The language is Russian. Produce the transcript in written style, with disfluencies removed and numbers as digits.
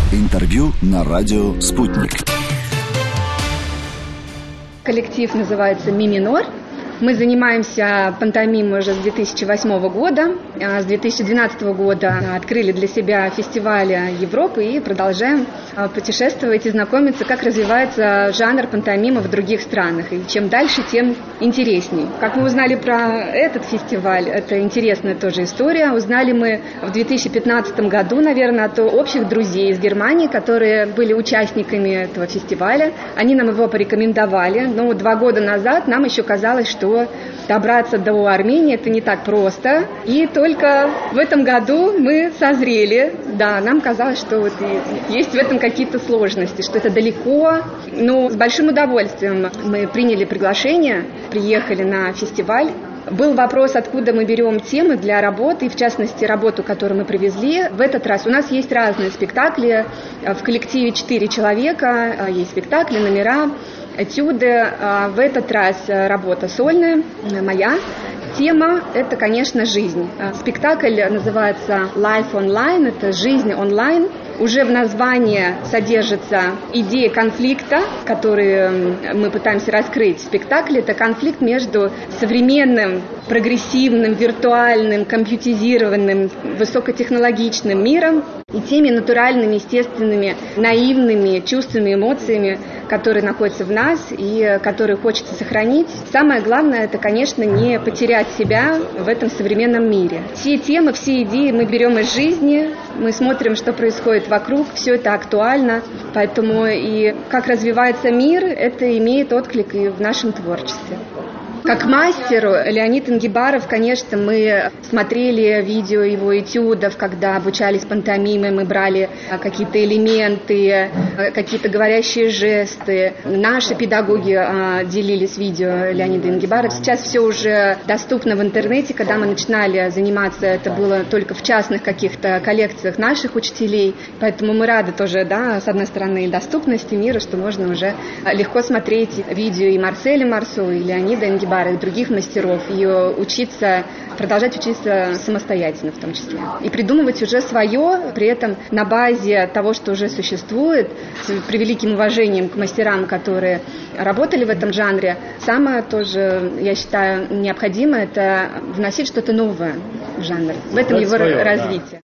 Интервью на радио «Спутник». Коллектив называется «Ми минор». Мы занимаемся пантомимой уже с 2008 года. С 2012 года открыли для себя фестивали Европы и продолжаем путешествовать и знакомиться, как развивается жанр пантомимы в других странах. И чем дальше, тем интересней. Как мы узнали про этот фестиваль, это интересная тоже история. Узнали мы в 2015 году, наверное, от общих друзей из Германии, которые были участниками этого фестиваля. Они нам его порекомендовали. Но 2 года назад нам еще казалось, что добраться до Армении это не так просто. И только в этом году мы созрели. Да, нам казалось, что вот есть в этом какие-то сложности, что это далеко. Но с большим удовольствием мы приняли приглашение, приехали на фестиваль. Был вопрос, откуда мы берем темы для работы, и в частности работу, которую мы привезли. В этот раз у нас есть разные спектакли. В коллективе 4 человека, есть спектакли, номера, этюды. В этот раз работа сольная, моя. Тема – это, конечно, жизнь. Спектакль называется «Life Online», это «Жизнь онлайн». Уже в названии содержится идея конфликта, который мы пытаемся раскрыть в спектакле. Это конфликт между современным, прогрессивным, виртуальным, компьютеризированным, высокотехнологичным миром и теми натуральными, естественными, наивными чувствами, эмоциями, которые находятся в нас и которые хочется сохранить. Самое главное – это, конечно, не потерять себя в этом современном мире. Все темы, все идеи мы берем из жизни, мы смотрим, что происходит вокруг, все это актуально, поэтому и как развивается мир, это имеет отклик и в нашем творчестве. Как мастеру Леонид Ингибаров, конечно, мы смотрели видео его этюдов, когда обучались пантомиме, мы брали какие-то элементы, какие-то говорящие жесты. Наши педагоги делились видео Леонида Ингибарова. Сейчас все уже доступно в интернете. Когда мы начинали заниматься, это было только в частных каких-то коллекциях наших учителей. Поэтому мы рады тоже, да, с одной стороны, доступности мира, что можно уже легко смотреть видео и Марселя Марсо, и Леонида Ингибарова, и других мастеров, и учиться, продолжать учиться самостоятельно в том числе. И придумывать уже свое, при этом на базе того, что уже существует, с превеликим уважением к мастерам, которые работали в этом жанре. Самое тоже, я считаю, необходимое – это вносить что-то новое в жанр. В этом его развитие.